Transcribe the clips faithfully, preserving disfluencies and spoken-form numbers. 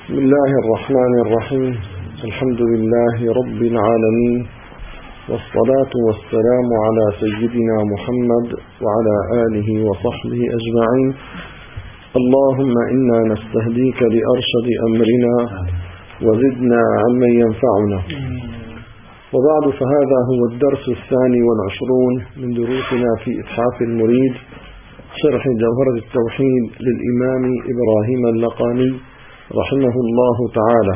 بسم الله الرحمن الرحيم. الحمد لله رب العالمين، والصلاة والسلام على سيدنا محمد وعلى آله وصحبه أجمعين. اللهم إنا نستهديك لأرشد أمرنا وزدنا عمن ينفعنا. وبعد، فهذا هو الدرس الثاني والعشرون من دروسنا في إتحاف المريد، شرح جوهرة التوحيد للإمام إبراهيم اللقاني رحمه الله تعالى.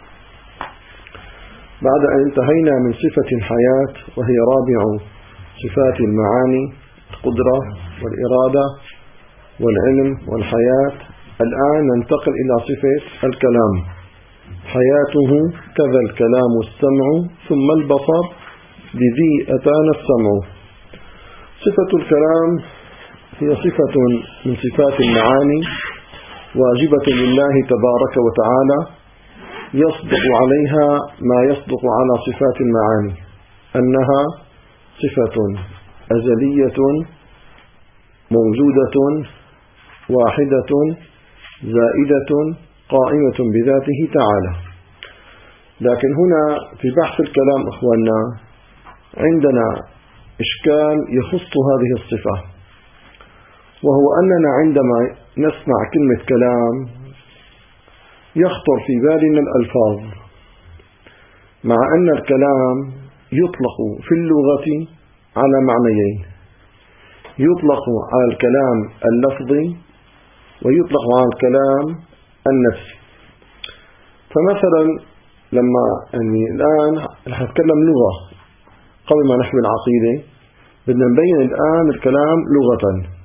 بعد أن انتهينا من صفة الحياة وهي رابع صفات المعاني، القدرة والإرادة والعلم والحياة، الآن ننتقل إلى صفة الكلام. حياته كذا الكلام السمع ثم البصر بذي أتانا السمع. صفة الكلام هي صفة من صفات المعاني واجبة لله تبارك وتعالى، يصدق عليها ما يصدق على صفات المعاني، أنها صفة أزلية موجودة واحدة زائدة قائمة بذاته تعالى. لكن هنا في بحث الكلام أخواننا عندنا إشكال يخص هذه الصفة، وهو أننا عندما نسمع كلمة كلام يخطر في بالنا الألفاظ، مع أن الكلام يطلق في اللغة على معنيين: يطلق على الكلام اللفظي ويطلق على الكلام النفسي. فمثلا لما يعني الآن رح نتكلم لغة قبل ما نحمل عقيدة، بدنا نبين الآن الكلام لغة.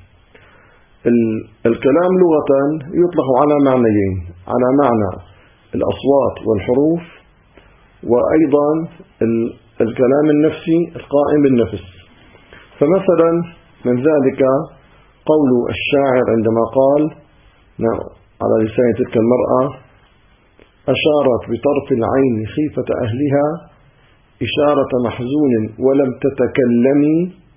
الكلام لغة يطلق على معنيين: على معنى الأصوات والحروف، وأيضا الكلام النفسي القائم بالنفس. فمثلا من ذلك قول الشاعر عندما قال على لسان تلك المرأة: أشارت بطرف العين خيفة أهلها إشارة محزون ولم تتكلمي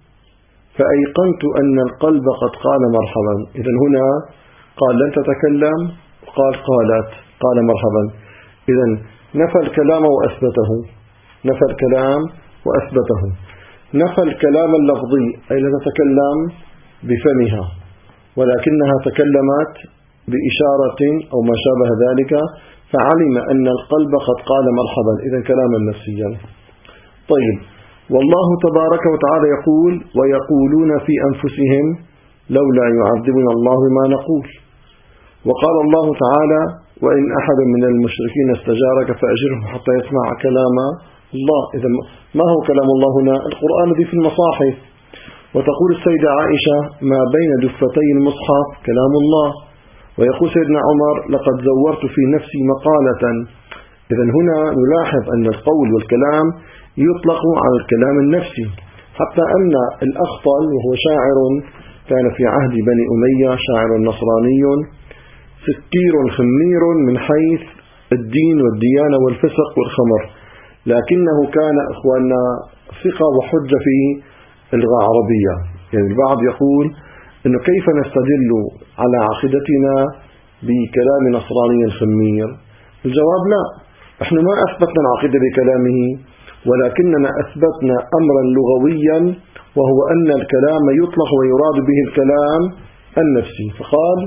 فأيقنت أن القلب قد قال مرحبا. إذن هنا قال لن تتكلم، قال قالت قال مرحبا. إذن نفى الكلام وأثبته، نفى الكلام وأثبته. نفى الكلام اللفظي، أي لا تتكلم بفمها، ولكنها تكلمت بإشارة أو ما شابه ذلك، فعلم أن القلب قد قال مرحبا. إذن كلاما نفسيا. طيب، والله تبارك وتعالى يقول: ويقولون في أنفسهم لولا يعذبنا الله بما نقول. وقال الله تعالى: وإن أحد من المشركين استجارك فأجره حتى يسمع كلام الله. إذا ما هو كلام الله هنا؟ القرآن الذي في المصاحف. وتقول السيدة عائشة: ما بين دفتي المصحف كلام الله. ويقول سيدنا عمر: لقد زورت في نفسي مقالة. إذا هنا نلاحظ أن القول والكلام يطلق على الكلام النفسي، حتى أن الأخطل وهو شاعر كان في عهد بني أمية، شاعر نصراني ستير خمير من حيث الدين والديانة والفسق والخمر، لكنه كان أخواننا ثقة وحجة في اللغة العربية. يعني البعض يقول إنه كيف نستدل على عقيدتنا بكلام نصراني خمير؟ الجواب: لا، نحن ما أثبتنا العقيدة بكلامه، ولكننا أثبتنا أمرا لغويا، وهو أن الكلام يطلق ويراد به الكلام النفسي. فقال: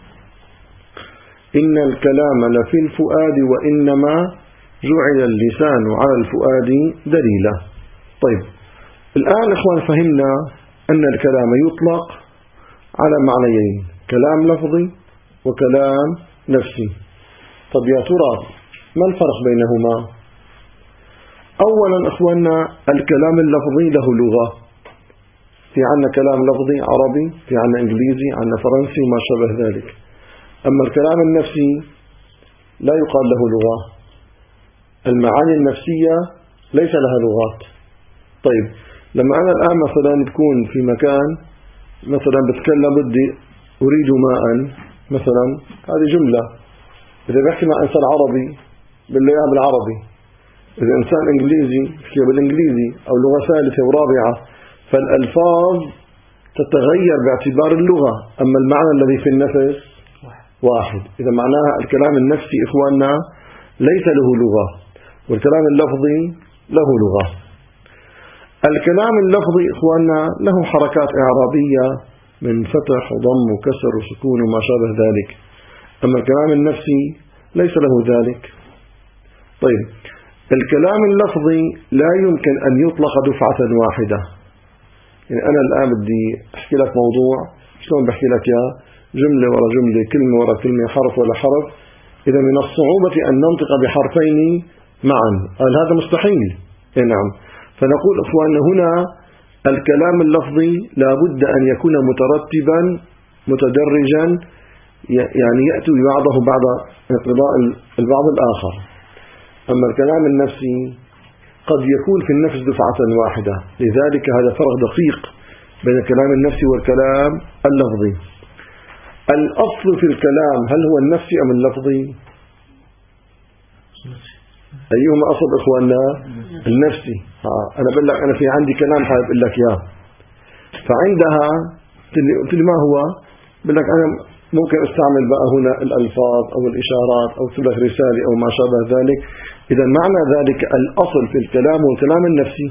إن الكلام لفي الفؤاد وإنما جعل اللسان على الفؤاد دليلا. طيب، الآن إخوان فهمنا أن الكلام يطلق على معنيين: كلام لفظي وكلام نفسي. طب يا ترى ما الفرق بينهما؟ أولا إخواننا، الكلام اللفظي له لغة، في عنا كلام لفظي عربي، في عنا إنجليزي، عنا فرنسي وما شابه ذلك. أما الكلام النفسي لا يقال له لغة. المعاني النفسية ليس لها لغات. طيب، لما أنا الآن مثلا تكون في مكان مثلا بتكلم بدي أريد ماء مثلا، هذه جملة. إذا بحكي مع إنسان عربي بالله بالعربي، إذا إنسان إنجليزي بحكي بالإنجليزي، أو لغة ثالثة ورابعة، فالألفاظ تتغير باعتبار اللغة، أما المعنى الذي في النفس واحد. إذا معناها الكلام النفسي إخواننا ليس له لغة، والكلام اللفظي له لغة. الكلام اللفظي إخواننا له حركات إعرابية من فتح وضم وكسر وسكون وما شابه ذلك، أما الكلام النفسي ليس له ذلك. طيب، الكلام اللفظي لا يمكن أن يطلق دفعة واحدة. يعني أنا الآن بدي أحكي لك موضوع، شلون بحكي لك يا جملة ورا جملة، كلمة ورا كلمة، حرف ولا حرف، إذا من الصعوبة أن ننطق بحرفين معا، قال هذا مستحيل. إيه نعم. فنقول إخواننا هنا الكلام اللفظي لا بد أن يكون مترتبا متدرجا، يعني يأتي بعضه بعد انقضاء البعض الآخر. أما الكلام النفسي قد يكون في النفس دفعة واحدة، لذلك هذا فرق دقيق بين الكلام النفسي والكلام اللفظي. الأصل في الكلام هل هو النفسي أم اللفظي؟ أيهما أصل إخواننا؟ النفسي. ها أنا بقول لك أنا في عندي كلام حابب أقول لك إياه، فعندها قلت لي ما هو؟ بقول لك أنا ممكن استعمل بقى هنا الألفاظ أو الإشارات أو أكتب لك رسالة أو ما شابه ذلك. إذا معنى ذلك الأصل في الكلام هو الكلام النفسي،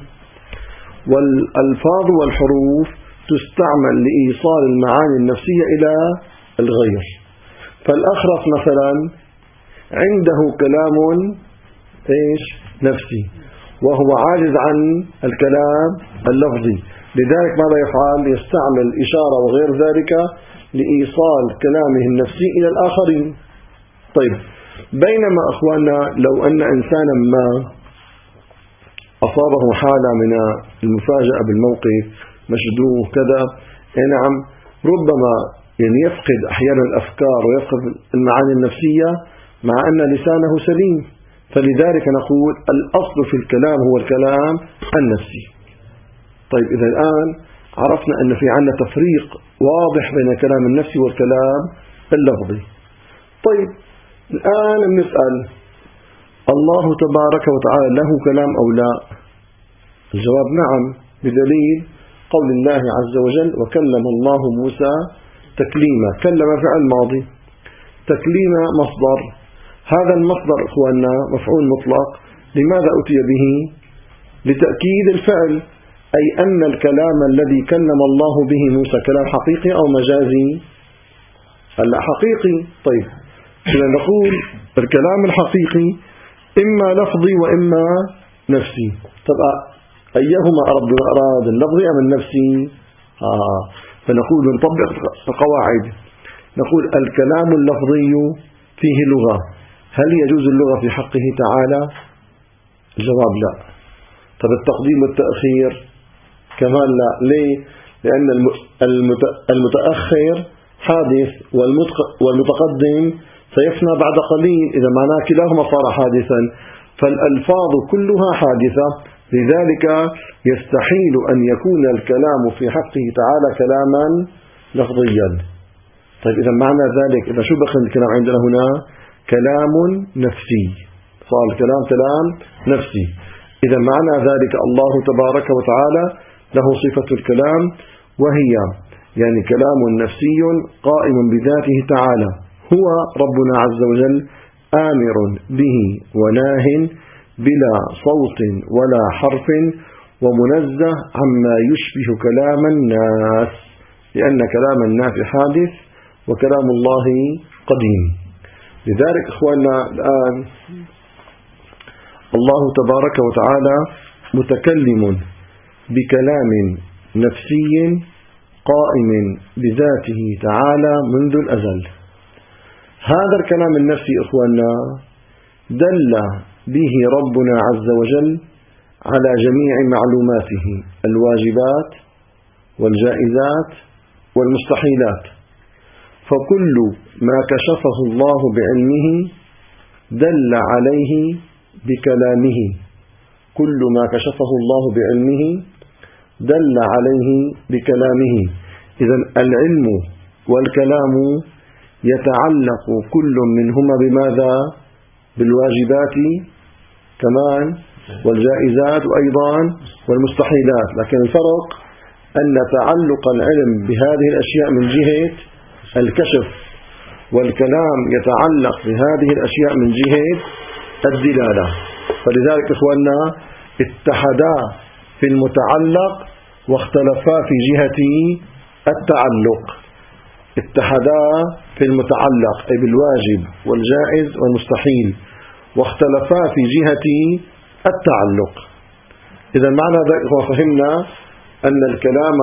والألفاظ والحروف تستعمل لإيصال المعاني النفسية إلى الغير. فالأخرس مثلا عنده كلام إيش نفسي وهو عاجز عن الكلام اللفظي، لذلك ماذا يفعل؟ يستعمل إشارة وغير ذلك لإيصال كلامه النفسي إلى الآخرين. طيب، بينما أخواننا لو أن إنسانا ما أصابه حالة من المفاجأة بالموقف، مشدوه كذا، نعم، ربما يعني يفقد أحيانا الأفكار ويفقد المعاني النفسية مع أن لسانه سليم. فلذلك نقول الأصل في الكلام هو الكلام النفسي. طيب، إذا الآن عرفنا أن في عندنا تفريق واضح بين الكلام النفسي والكلام اللفظي. طيب، الآن نسأل الله تبارك وتعالى له كلام أو لا؟ الجواب نعم، بدليل قول الله عز وجل وكلم الله موسى تكليما. كلم فعل ماضي، تكليم مصدر، هذا المصدر إخواننا مفعول مطلق. لماذا أتي به؟ لتأكيد الفعل، أي أن الكلام الذي كلم الله به موسى كلام حقيقي أو مجازي؟ هلا حقيقي. طيب، إذا نقول الكلام الحقيقي إما لفظي وإما نفسي. طبعا أيهما ربنا أراد، اللفظي أم النفسي؟ آه. فنقول نطبق القواعد، نقول الكلام اللفظي فيه لغة، هل يجوز اللغة في حقه تعالى؟ الجواب لا. طب التقديم والتأخير كمان لا. ليه؟ لأن المتأخر حادث والمتقدم سيفنى بعد قليل، إذا معناه كلاهما صار حادثا، فالألفاظ كلها حادثة، لذلك يستحيل أن يكون الكلام في حقه تعالى كلاما لفظيا. طيب، إذا معنى ذلك إذا شو بقي الكلام عندنا هنا؟ كلام نفسي، صار الكلام كلام نفسي. إذا معنى ذلك الله تبارك وتعالى له صفة الكلام، وهي يعني كلام نفسي قائم بذاته تعالى، هو ربنا عز وجل آمر به وناه بلا صوت ولا حرف، ومنزه عما يشبه كلام الناس، لأن كلام الناس حادث وكلام الله قديم. لذلك إخواننا الآن الله تبارك وتعالى متكلم بكلام نفسي قائم بذاته تعالى منذ الأزل. هذا الكلام النفسي إخواننا دل به ربنا عز وجل على جميع معلوماته، الواجبات والجائزات والمستحيلات، فكل ما كشفه الله بعلمه دل عليه بكلامه، كل ما كشفه الله بعلمه دل عليه بكلامه. إذن العلم والكلام يتعلق كل منهما بماذا؟ بالواجبات كمان والجائزات وأيضا والمستحيلات، لكن الفرق أن تعلق العلم بهذه الأشياء من جهة الكشف، والكلام يتعلق بهذه الأشياء من جهة الدلالة. فلذلك إخواننا اتحدا في المتعلق واختلفا في جهة التعلق. اتحدا في المتعلق أي بالواجب والجائز والمستحيل، واختلفا في جهة التعلق. إذا معنى ذلك فهمنا أن الكلام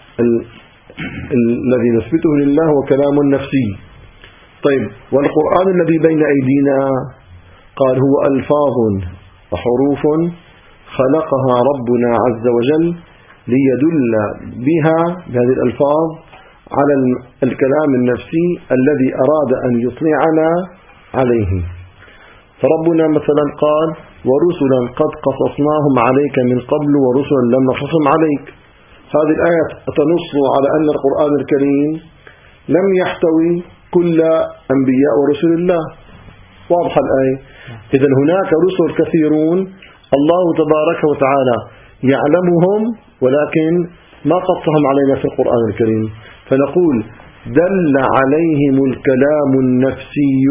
الذي نثبته لله هو كلام نفسي. طيب، والقرآن الذي بين أيدينا قال هو ألفاظ وحروف خلقها ربنا عز وجل ليدل بها بهذه الألفاظ على الكلام النفسي الذي أراد أن يطلعنا عليه. فربنا مثلا قال ورسلا قد قصصناهم عليك من قبل ورسلا لم نقصصهم عليك. هذه الآية تنص على أن القرآن الكريم لم يحتوي كل أنبياء ورسل الله. واضحة الآية. إذن هناك رسل كثيرون الله تبارك وتعالى يعلمهم ولكن ما قصهم علينا في القرآن الكريم. فنقول دل عليهم الكلام النفسي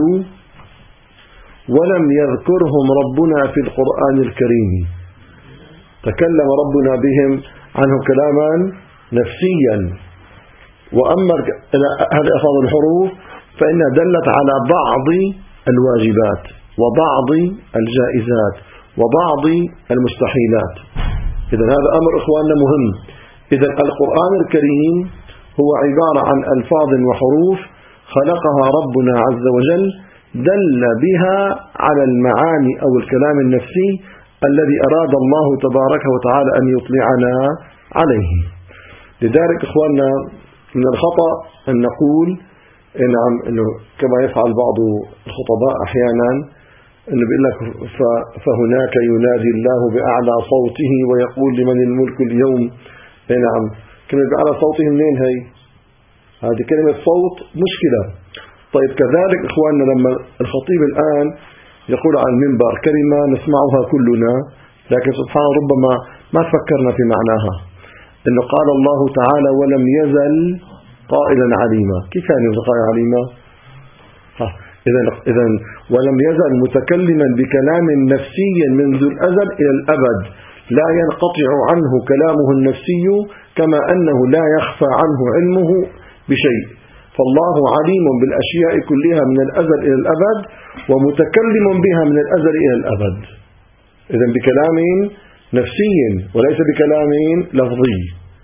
ولم يذكرهم ربنا في القرآن الكريم. تكلم ربنا بهم عنه كلاما نفسيا. وأما هذه ألفاظ الحروف فإنها دلت على بعض الواجبات وبعض الجائزات وبعض المستحيلات. إذن هذا أمر إخواننا مهم. إذن القرآن الكريم هو عبارة عن ألفاظ وحروف خلقها ربنا عز وجل دل بها على المعاني أو الكلام النفسي الذي أراد الله تبارك وتعالى أن يطلعنا عليه. لذلك إخواننا من الخطأ أن نقول نعم إنه كما يفعل بعض الخطباء أحيانا إنه بيقول لك فهناك ينادي الله بأعلى صوته ويقول لمن الملك اليوم. نعم، كلمة بأعلى صوته منين هي؟ هذه كلمة صوت مشكلة. طيب كذلك إخواننا لما الخطيب الآن يقول عن المنبر كلمة نسمعها كلنا لكن سبحان ربما ما تفكرنا في معناها، إنه قال الله تعالى ولم يزل قائلا عليما. كيف يعني قائلا عليما؟ إذن إذن ولم يزل متكلما بكلام نفسي منذ الأزل إلى الأبد لا ينقطع عنه كلامه النفسي كما أنه لا يخفى عنه علمه بشيء. فالله عليم بالأشياء كلها من الأزل إلى الأبد ومتكلم بها من الأزل إلى الأبد. إذن بكلام نفسي وليس بكلام لفظي.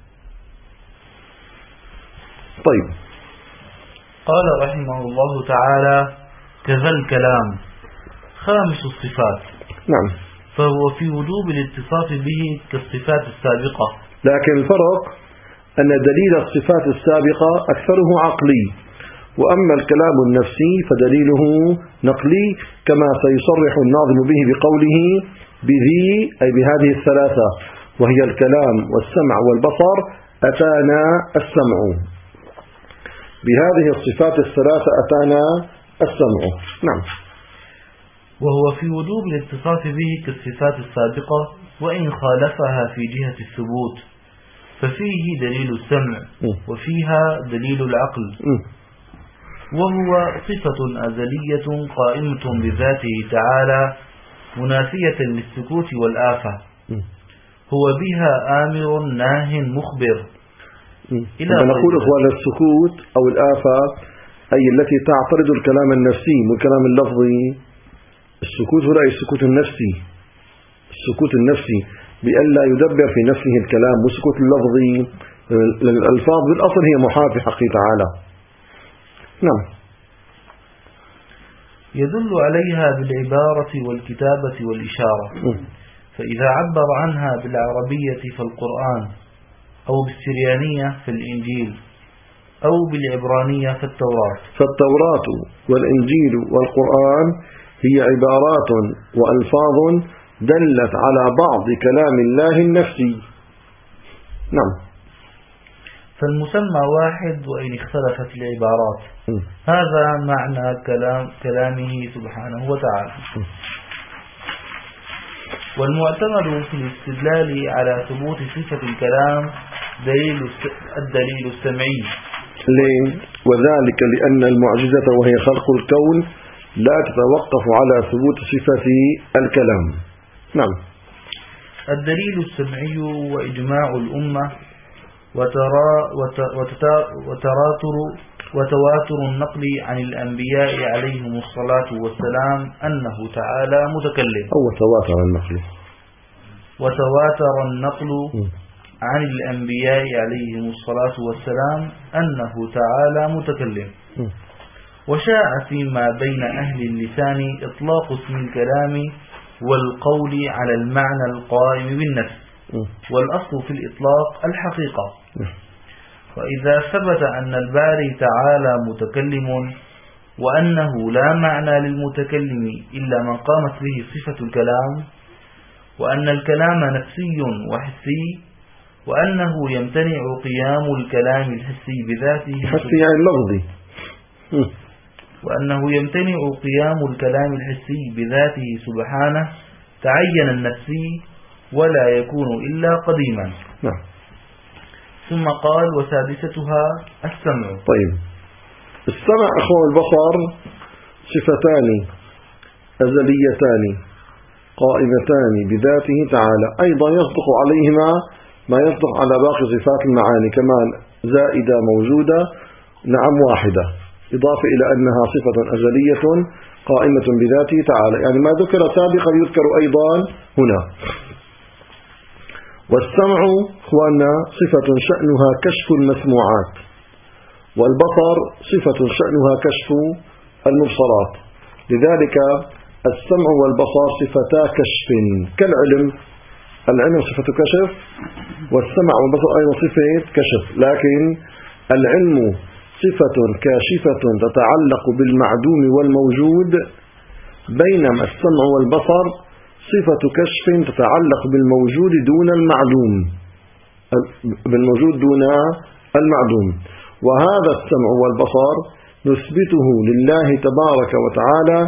طيب، قال رحمه الله تعالى كذا الكلام خامس الصفات. نعم، فهو في وجوب الاتصاف به كالصفات السابقة، لكن الفرق أن دليل الصفات السابقة أكثره عقلي، وأما الكلام النفسي فدليله نقلي كما سيصرح الناظم به بقوله بذي أي بهذه الثلاثة وهي الكلام والسمع والبصر أتانا السمع. بهذه الصفات الثلاثة أتانا السمع. نعم، وهو في وجوب الاتصاف به كالصفات السابقة وإن خالفها في جهة الثبوت، ففيه دليل السمع وفيها دليل العقل، وهو صفة أزلية قائمة بذاته تعالى منافية للسكوت والآفة، هو بها آمر ناه مخبر. إلى نقول إخوان السكوت أو الآفة أي التي تعترض الكلام النفسي والكلام اللفظي. السكوت هو السكوت النفسي، السكوت النفسي بأن لا يدبر في نفسه الكلام، والسكوت اللفظي لأن الألفاظ بالأصل هي محافة حقه تعالى. نعم، يدل عليها بالعبارة والكتابة والإشارة. م. فإذا عبر عنها بالعربية فالقرآن، أو بالسريانية في الإنجيل، أو بالعبرانية في التوراة. فالتوراة والإنجيل والقرآن هي عبارات وألفاظ دلت على بعض كلام الله النفسي. نعم، فالمسمى واحد وإن اختلفت العبارات. م. هذا معنى كلام كلامه سبحانه وتعالى. م. والمعتمد في الاستدلال على ثبوت صفة الكلام دليل الدليل السمعي. ليه؟ وذلك لأن المعجزة وهي خلق الكون لا تتوقف على ثبوت صفة الكلام. نعم. الدليل السمعي وإجماع الأمة وترا وتراتر وتواتر النقل عن الأنبياء عليهم الصلاة والسلام أنه تعالى متكلم. أو تواتر النقل وتواتر النقل عن الأنبياء عليهم الصلاة والسلام أنه تعالى متكلم. وشاع فيما بين أهل اللسان إطلاق اسم الكلام والقول على المعنى القائم بالنفس، والأصل في الإطلاق الحقيقة. وإذا ثبت أن الباري تعالى متكلم وأنه لا معنى للمتكلم إلا من قامت به صفة الكلام، وأن الكلام نفسي وحسي، وأنه يمتنع قيام الكلام الحسي بذاته حسي يعني لفظي وأنه يمتنع قيام الكلام الحسي بذاته سبحانه، تعين النفسي ولا يكون إلا قديما. نعم. ثم قال: وسادستها السمع. طيب، السمع أخو البصر صفتان أزليتان قائمتان بذاته تعالى، أيضا يصدق عليهما ما يصدق على باقي صفات المعاني، كمان زائدة موجودة نعم واحدة، إضافة إلى أنها صفة أزلية قائمة بذاته تعالى، يعني ما ذكر سابقا يذكر أيضا هنا. والسمع هو أن صفة شأنها كشف المسموعات، والبصر صفة شأنها كشف المبصرات، لذلك السمع والبصر صفتا كشف كالعلم. العلم صفة كشف، والسمع والبصر أيضا صفة كشف، لكن العلم صفة كاشفة تتعلق بالمعدوم والموجود، بينما السمع والبصر صفة كشف تتعلق بالموجود دون المعدوم، بالموجود دون المعدوم. وهذا السمع والبصر نثبته لله تبارك وتعالى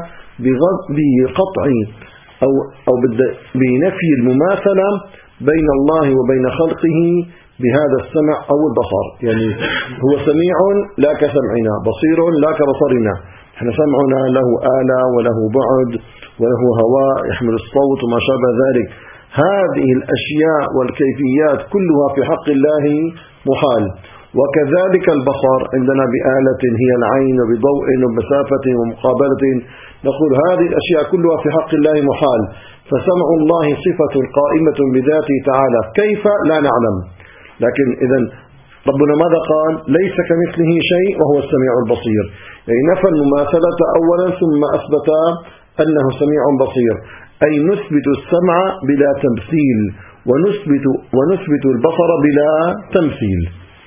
بقطع أو أو بنفي المماثلة بين الله وبين خلقه بهذا السمع أو البصر، يعني هو سميع لا كسمعنا، بصير لا كبصرنا. احنا سمعنا له آلة وله بعد وله هواء يحمل الصوت وما شابه ذلك. هذه الأشياء والكيفيات كلها في حق الله محال. وكذلك البصر عندنا بآلة هي العين، وبضوء ومسافة ومقابلة، نقول هذه الأشياء كلها في حق الله محال. فسمع الله صفة قائمة بذاته تعالى، كيف لا نعلم، لكن إذا ربنا ماذا قال؟ ليس كمثله شيء وهو السميع البصير، يعني نفى المماثلة أولا ثم أثبت أنه سميع بصير، أي نثبت السمع بلا تمثيل ونثبت, ونثبت البصر بلا تمثيل.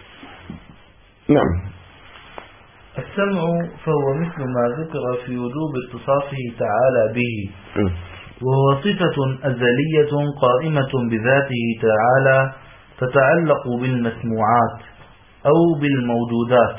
نعم. السمع فهو مثل ما ذكر في وجوب اتصافه تعالى به، وهو صفة أزلية قائمة بذاته تعالى تتعلق بالمسموعات أو بالموجودات،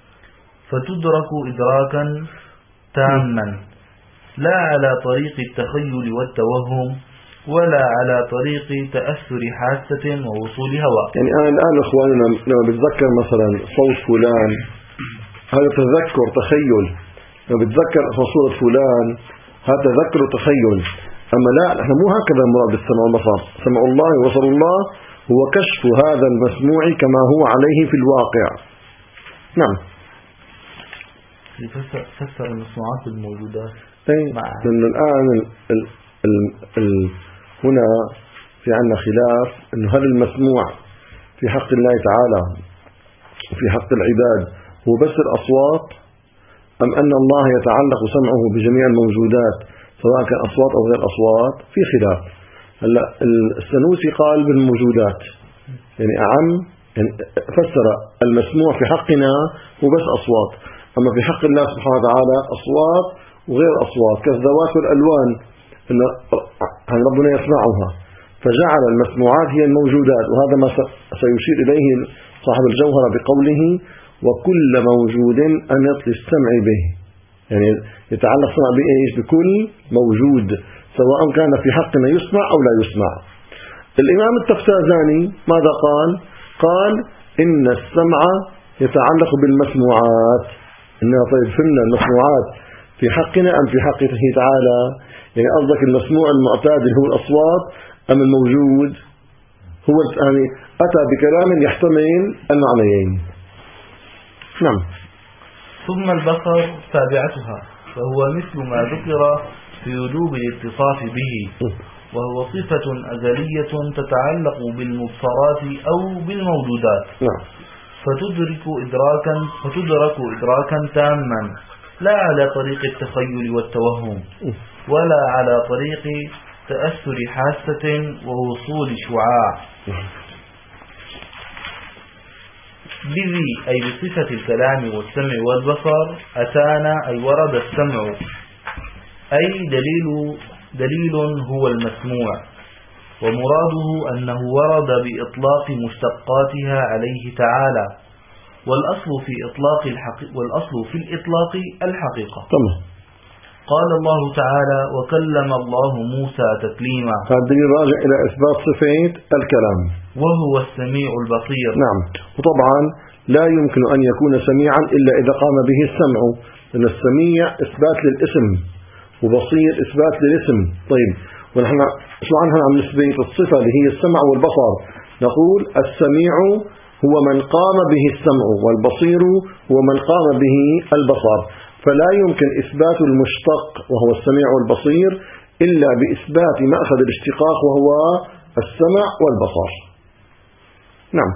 فتدرك إدراكا تاما لا على طريق التخيل والتوهم ولا على طريق تأثر حاسة ووصول هواء. يعني أنا الآن أخواننا لما بتذكر مثلا صوت فلان، هذا تذكر تخيل، لما بتذكر صورة فلان هذا تذكر تخيل. أما لا، نحن مو هكذا المراد بالسمع والبصر. سمع الله وبصر الله هو كشف هذا المسموع كما هو عليه في الواقع. نعم. فسر المسموعات بالموجودات. لأن الآن ال ال ال ال هنا في عندنا خلاف أن هل المسموع في حق الله تعالى وفي حق العباد هو بس الأصوات، أم أن الله يتعلق سمعه بجميع الموجودات سواء كان أصوات أو غير أصوات؟ في خلاف. هلا السنوسي قال بالموجودات، يعني أعم، يعني فسر المسموع في حقنا هو بس أصوات، أما في حق الله سبحانه وتعالى أصوات وغير أصوات كالذوات والألوان، أن ربنا يسمعها، فجعل المسموعات هي الموجودات. وهذا ما سيشير إليه صاحب الجوهرة بقوله وكل موجود أن يطلي السمع به، يعني يتعلق سمع بإيش؟ بكل موجود سواء كان في حقنا يسمع أو لا يسمع. الإمام التفتازاني ماذا قال؟ قال إن السمع يتعلق بالمسموعات. إنها طيب فهمنا المسموعات في حقنا أم في حقه تعالى؟ يعني قصدك المسموع المعتاد اللي هو الأصوات أم الموجود؟ هو يعني أتى بكلام يحتمل المعنيين. نعم. ثم البصر تابعتها، فهو مثل ما ذكر في وجوب الاتصاف به، وهو صفة أزلية تتعلق بالمبصرات أو بالموجودات. نعم. فتدرك إدراكا فتدرك إدراكا تاما، لا على طريق التخيل والتوهم، ولا على طريق تأثر حاسة ووصول شعاع. بذي أي بصفة الكلام والسمع والبصر أتانا أي ورد السمع، أي دليل دليل هو المسموع، ومراده أنه ورد بإطلاق مشتقاتها عليه تعالى، والأصل في إطلاق الحقيقة والأصل في الإطلاق الحقيقة. طبعا. قال الله تعالى: وكلم الله موسى تكليما. هذا راجع إلى إثبات صفة الكلام، وهو السميع البصير. نعم. وطبعا لا يمكن أن يكون سميعا إلا إذا قام به السمع، لأن السميع إثبات للاسم وبصير إثبات للاسم. طيب، ونحن شو عنها عم نثبت الصفة اللي هي السمع والبصر؟ نقول السميع هو من قام به السمع، والبصير هو من قام به البصر. فلا يمكن إثبات المشتق وهو السميع والبصير إلا بإثبات مأخذ الاشتقاق وهو السمع والبصر. نعم.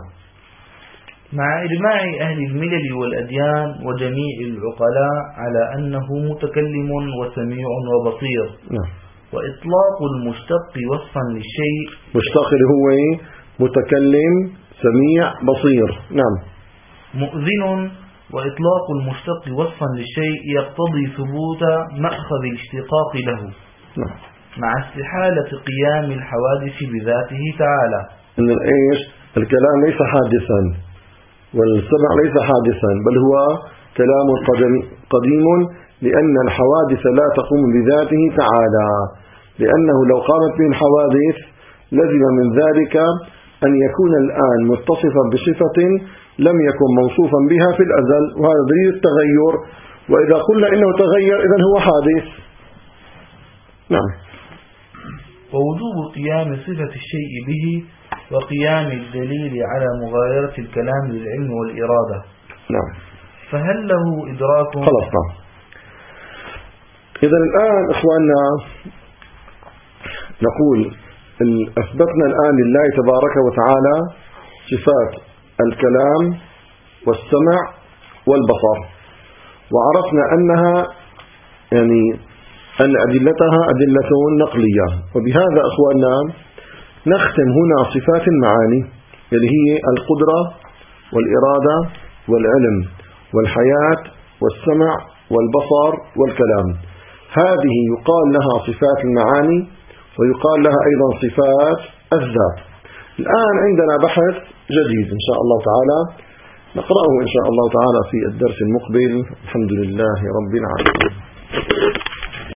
مع إجماع أهل الملل والأديان وجميع العقلاء على أنه متكلم وسميع وبصير. نعم. وإطلاق المشتق وصفا للشيء، مشتق اللي هو متكلم سميع بصير. نعم. مؤذن. وإطلاق المشتق وصفا للشيء يقتضي ثبوت مأخذ الاشتقاق له. نعم. مع استحالة قيام الحوادث بذاته تعالى. إن الإيش الكلام ليس حادثا، والسمع ليس حادثا، بل هو كلام قديم، لأن الحوادث لا تقوم بذاته تعالى، لأنه لو قامت به الحوادث لزم من ذلك أن يكون الآن متصفا بصفة لم يكن موصوفا بها في الأزل، وهذا دليل التغير. وإذا قلنا إنه تغير إذن هو حادث. نعم. ووجوب قيام صفة الشيء به وقيام الدليل على مغايرة الكلام للعلم والإرادة. نعم. فهل له إدراك؟ خلاص. نعم. إذا الآن إخواننا نقول أثبتنا الآن لله تبارك وتعالى صفات الكلام والسمع والبصر، وعرفنا أنها يعني أن أدلتها أدلة نقلية. وبهذا أخواننا نختم هنا صفات المعاني اللي هي القدرة والإرادة والعلم والحياة والسمع والبصر والكلام. هذه يقال لها صفات المعاني، ويقال لها أيضا صفات الذات. الآن عندنا بحث جديد إن شاء الله تعالى نقرأه إن شاء الله تعالى في الدرس المقبل. الحمد لله رب العالمين.